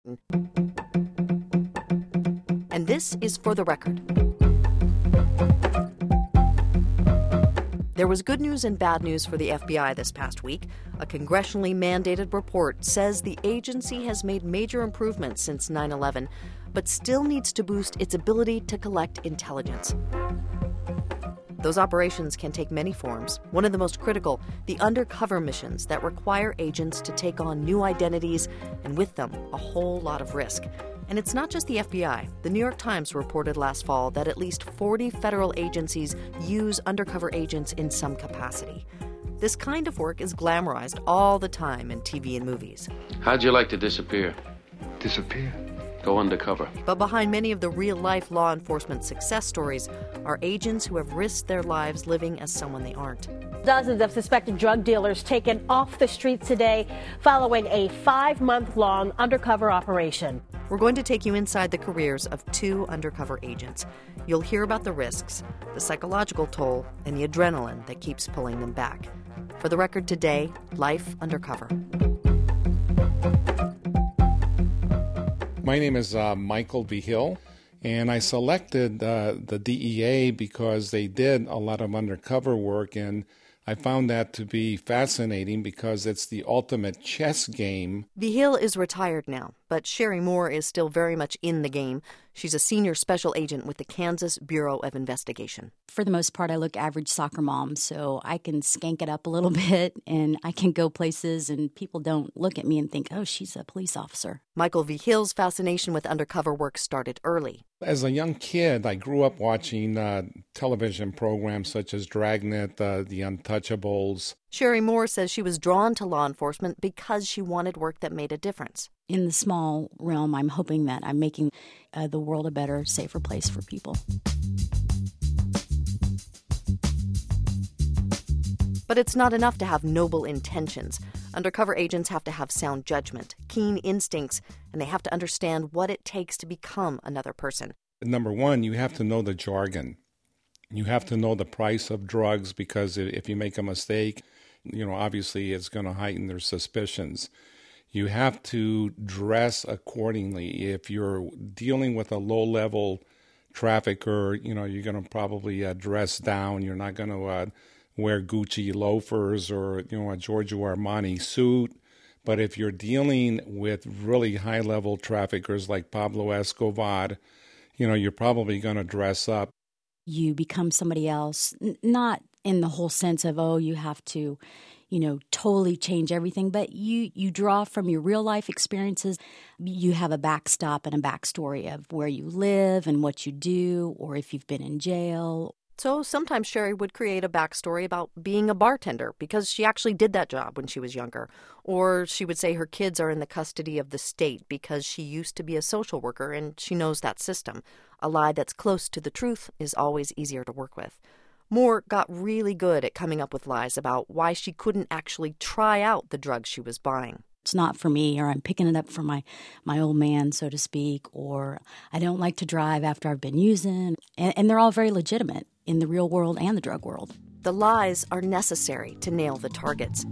And this is For the Record. There was good news and bad news for the FBI this past week. A congressionally mandated report says the agency has made major improvements since 9/11, but still needs to boost its ability to collect intelligence. Those operations can take many forms. One of the most critical, the undercover missions that require agents to take on new identities and with them a whole lot of risk. And it's not just the FBI. The New York Times reported last fall that at least 40 federal agencies use undercover agents in some capacity. This kind of work is glamorized all the time in TV and movies. How'd you like to disappear? Disappear? Go undercover. But behind many of the real-life law enforcement success stories are agents who have risked their lives living as someone they aren't. Dozens of suspected drug dealers taken off the streets today following a 5-month-long undercover operation. We're going to take you inside the careers of 2 undercover agents. You'll hear about the risks, the psychological toll, and the adrenaline that keeps pulling them back. For the Record today, Life Undercover. My name is Michael Vigil, and I selected the DEA because they did a lot of undercover work, and I found that to be fascinating because it's the ultimate chess game. Vigil is retired now, but Sherry Moore is still very much in the game. She's a senior special agent with the Kansas Bureau of Investigation. For the most part, I look average soccer mom, so I can skank it up a little bit, and I can go places, and people don't look at me and think, oh, she's a police officer. Michael Vigil's fascination with undercover work started early. As a young kid, I grew up watching television programs such as Dragnet, The Untouchables. Sherry Moore says she was drawn to law enforcement because she wanted work that made a difference. In the small realm, I'm hoping that I'm making the world a better, safer place for people. But it's not enough to have noble intentions. Undercover agents have to have sound judgment, keen instincts, and they have to understand what it takes to become another person. Number one, you have to know the jargon. You have to know the price of drugs because if you make a mistake, obviously it's going to heighten their suspicions. You have to dress accordingly. If you're dealing with a low-level trafficker, you're going to probably dress down. You're not going to wear Gucci loafers or, a Giorgio Armani suit. But if you're dealing with really high-level traffickers like Pablo Escobar, you're probably going to dress up. You become somebody else, not in the whole sense of, you have to, totally change everything, but you draw from your real life experiences. You have a backstop and a backstory of where you live and what you do, or if you've been in jail. So sometimes Sherry would create a backstory about being a bartender because she actually did that job when she was younger. Or she would say her kids are in the custody of the state because she used to be a social worker and she knows that system. A lie that's close to the truth is always easier to work with. Moore got really good at coming up with lies about why she couldn't actually try out the drugs she was buying. It's not for me, or I'm picking it up for my old man, so to speak, or I don't like to drive after I've been using. And they're all very legitimate in the real world and the drug world. The lies are necessary to nail the targets.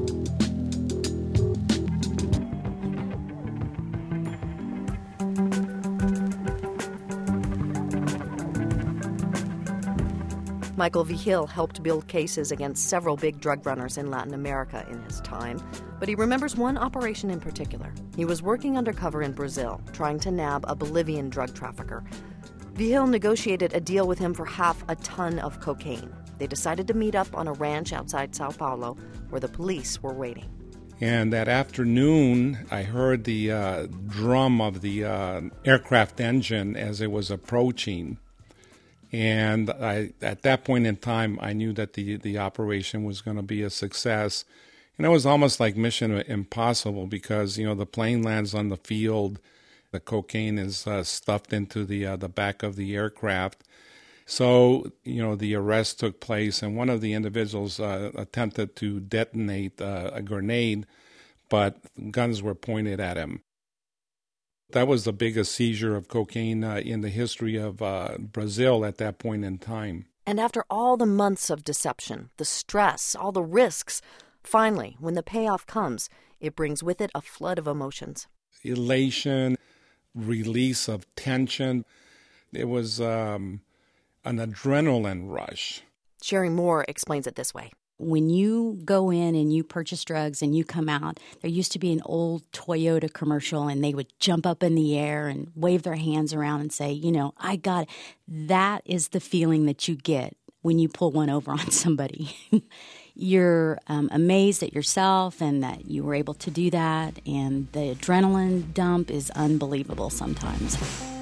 Michael Vigil helped build cases against several big drug runners in Latin America in his time, but he remembers one operation in particular. He was working undercover in Brazil, trying to nab a Bolivian drug trafficker. Vigil negotiated a deal with him for half a ton of cocaine. They decided to meet up on a ranch outside Sao Paulo, where the police were waiting. And that afternoon, I heard the drum of the aircraft engine as it was approaching. And at that point in time, I knew that the operation was going to be a success. And it was almost like Mission Impossible because, the plane lands on the field, the cocaine is stuffed into the back of the aircraft. So, the arrest took place, and one of the individuals attempted to detonate a grenade, but guns were pointed at him. That was the biggest seizure of cocaine in the history of Brazil at that point in time. And after all the months of deception, the stress, all the risks, finally, when the payoff comes, it brings with it a flood of emotions. elation, release of tension. It was an adrenaline rush. Sherry Moore explains it this way. When you go in and you purchase drugs and you come out, there used to be an old Toyota commercial and they would jump up in the air and wave their hands around and say, I got it. That is the feeling that you get when you pull one over on somebody. You're amazed at yourself and that you were able to do that, and the adrenaline dump is unbelievable sometimes.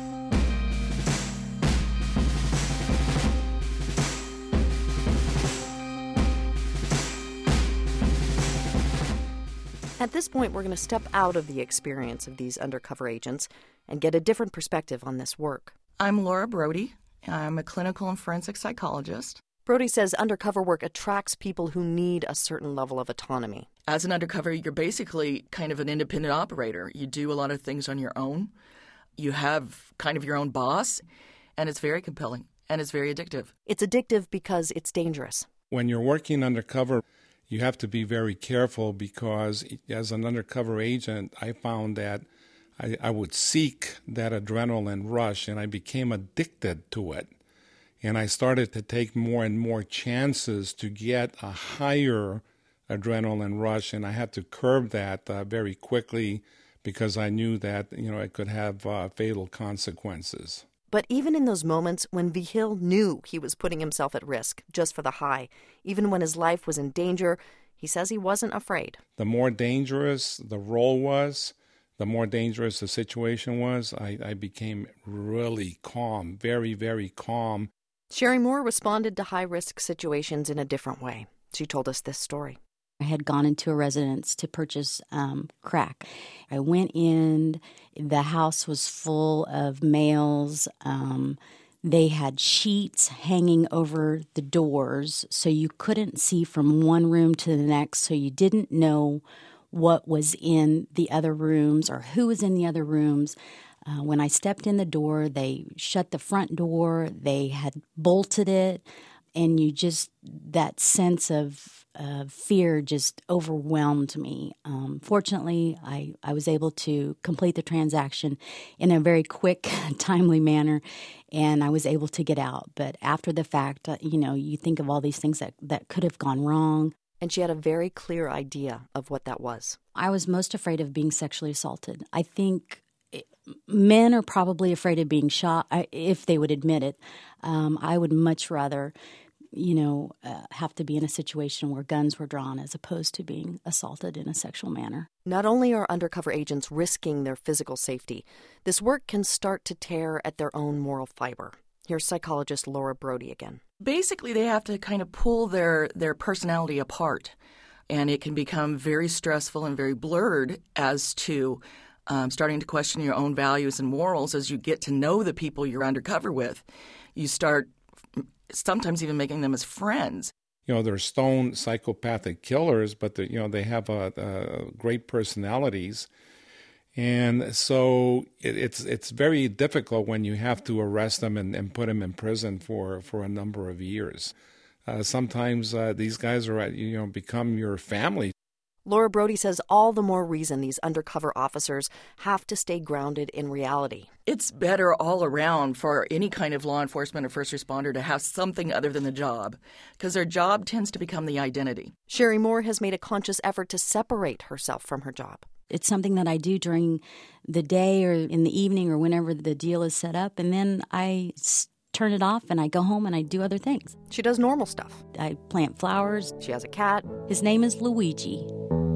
At this point, we're going to step out of the experience of these undercover agents and get a different perspective on this work. I'm Laura Brody. I'm a clinical and forensic psychologist. Brody says undercover work attracts people who need a certain level of autonomy. As an undercover, you're basically kind of an independent operator. You do a lot of things on your own. You have kind of your own boss, and it's very compelling, and it's very addictive. It's addictive because it's dangerous. When you're working undercover, you have to be very careful because as an undercover agent, I found that I would seek that adrenaline rush, and I became addicted to it. And I started to take more and more chances to get a higher adrenaline rush, and I had to curb that very quickly because I knew that it could have fatal consequences. But even in those moments when Vigil knew he was putting himself at risk just for the high, even when his life was in danger, he says he wasn't afraid. The more dangerous the role was, the more dangerous the situation was, I became really calm, very, very calm. Sherry Moore responded to high-risk situations in a different way. She told us this story. I had gone into a residence to purchase crack. I went in. The house was full of males. They had sheets hanging over the doors, so you couldn't see from one room to the next, so you didn't know what was in the other rooms or who was in the other rooms. When I stepped in the door, they shut the front door. They had bolted it, and that sense of fear just overwhelmed me. Fortunately, I was able to complete the transaction in a very quick, timely manner, and I was able to get out. But after the fact, you think of all these things that could have gone wrong. And she had a very clear idea of what that was. I was most afraid of being sexually assaulted. I think men are probably afraid of being shot, if they would admit it. I would much rather, have to be in a situation where guns were drawn as opposed to being assaulted in a sexual manner. Not only are undercover agents risking their physical safety, this work can start to tear at their own moral fiber. Here's psychologist Laura Brody again. Basically, they have to kind of pull their personality apart, and it can become very stressful and very blurred as to starting to question your own values and morals as you get to know the people you're undercover with. You start sometimes even making them as friends. They're stone psychopathic killers, but they have great personalities. And so it's very difficult when you have to arrest them and put them in prison for a number of years. Sometimes these guys are become your family. Laura Brody says all the more reason these undercover officers have to stay grounded in reality. It's better all around for any kind of law enforcement or first responder to have something other than the job, because their job tends to become the identity. Sherry Moore has made a conscious effort to separate herself from her job. It's something that I do during the day or in the evening or whenever the deal is set up, and then I turn it off and I go home and I do other things. She does normal stuff. I plant flowers. She has a cat. His name is Luigi.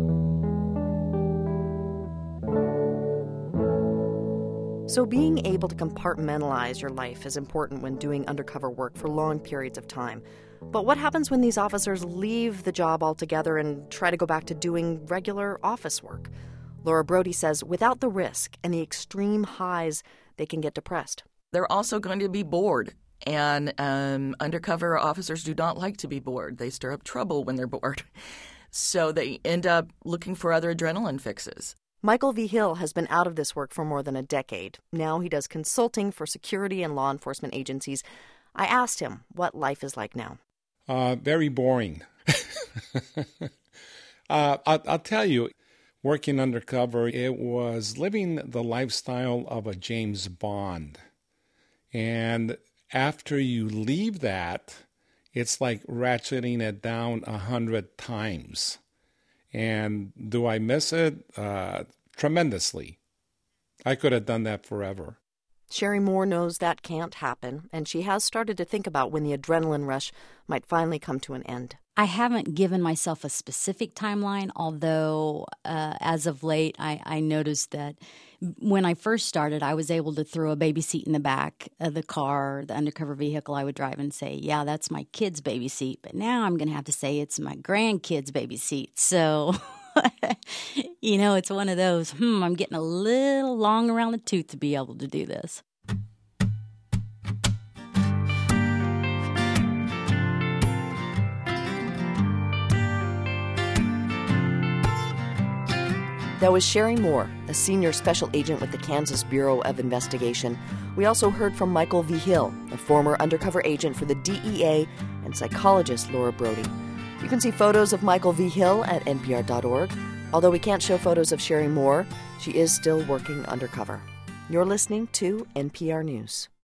So being able to compartmentalize your life is important when doing undercover work for long periods of time. But what happens when these officers leave the job altogether and try to go back to doing regular office work? Laura Brody says without the risk and the extreme highs, they can get depressed. They're also going to be bored, and undercover officers do not like to be bored. They stir up trouble when they're bored. So they end up looking for other adrenaline fixes. Michael Vigil has been out of this work for more than a decade. Now he does consulting for security and law enforcement agencies. I asked him what life is like now. Very boring. I'll tell you, working undercover, it was living the lifestyle of a James Bond. And after you leave that, it's like ratcheting it down 100 times. And do I miss it? Tremendously. I could have done that forever. Sherry Moore knows that can't happen, and she has started to think about when the adrenaline rush might finally come to an end. I haven't given myself a specific timeline, although as of late, I noticed that when I first started, I was able to throw a baby seat in the back of the car, the undercover vehicle I would drive, and say, yeah, that's my kid's baby seat. But now I'm going to have to say it's my grandkid's baby seat. So, it's one of those, I'm getting a little long around the tooth to be able to do this. That was Sherry Moore, a senior special agent with the Kansas Bureau of Investigation. We also heard from Michael V. Hill, a former undercover agent for the DEA, and psychologist Laura Brody. You can see photos of Michael V. Hill at npr.org. Although we can't show photos of Sherry Moore, she is still working undercover. You're listening to NPR News.